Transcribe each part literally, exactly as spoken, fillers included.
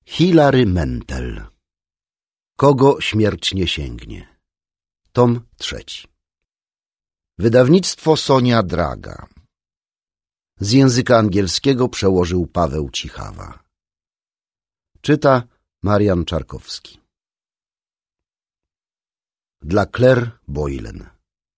Hilary Mantel. Kogo śmierć nie sięgnie. Tom trzeci. Wydawnictwo Sonia Draga. Z języka angielskiego przełożył Paweł Cichawa. Czyta Marian Czarkowski. Dla Claire Boylen.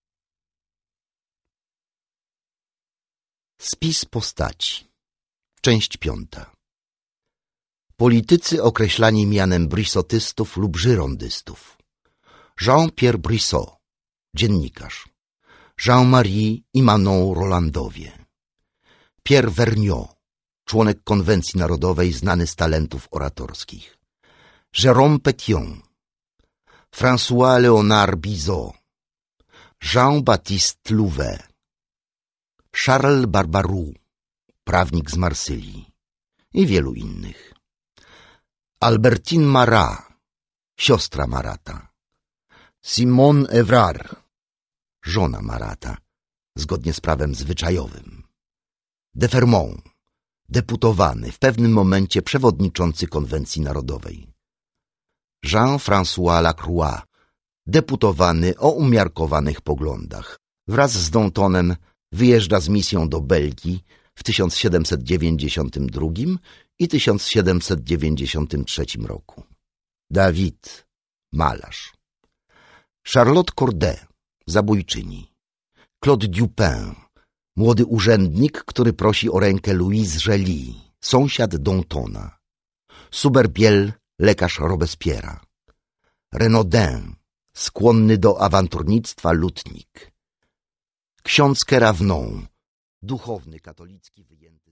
Spis postaci. Część piąta. Politycy określani mianem brissotystów lub żyrondystów. Jean-Pierre Brissot, dziennikarz. Jean-Marie i Manon Rolandowie. Pierre Vergniaud, członek Konwencji Narodowej znany z talentów oratorskich. Jérôme Pétion. François-Léonard Bizot. Jean-Baptiste Louvet. Charles Barbaroux, prawnik z Marsylii i wielu innych. Albertine Marat, siostra Marata. Simone Évrard, żona Marata, zgodnie z prawem zwyczajowym. De Fermont, deputowany, w pewnym momencie przewodniczący Konwencji Narodowej. Jean-François Lacroix, deputowany o umiarkowanych poglądach. Wraz z Dantonem wyjeżdża z misją do Belgii w tysiąc siedemset dziewięćdziesiątym drugim i tysiąc siedemset dziewięćdziesiątym trzecim roku. David, malarz. Charlotte Corday, zabójczyni. Claude Dupin, młody urzędnik, który prosi o rękę Louise Gély, sąsiad Dantona. Souberbiel, lekarz Robespierre'a. Renaudin, skłonny do awanturnictwa lutnik. Ksiądz Keravenon, duchowny katolicki wyjęty